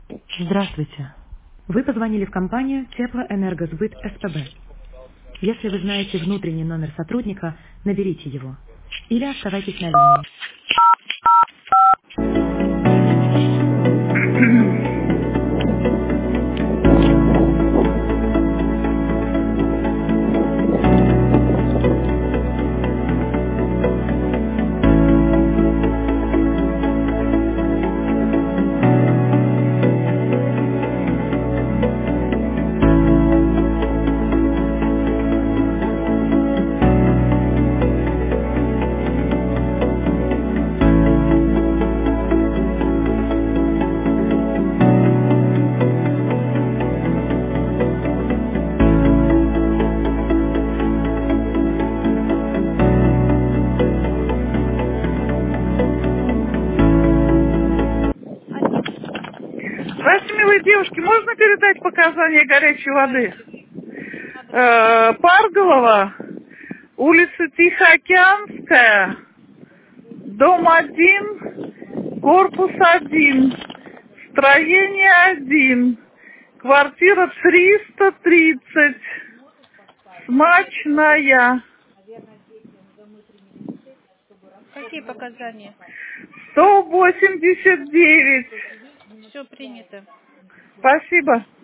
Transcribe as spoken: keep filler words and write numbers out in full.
Здравствуйте. Вы позвонили в компанию Теплоэнергосбыт СПБ. Если вы знаете внутренний номер сотрудника, наберите его. Или оставайтесь на линии. Здравствуйте, милые девушки, можно передать показания горячей воды? Э, Парголова, улица Тихоокеанская, дом один, корпус один, строение один, квартира триста тридцать, смачная, Какие показания? сто восемьдесят девять. Все принято. Спасибо.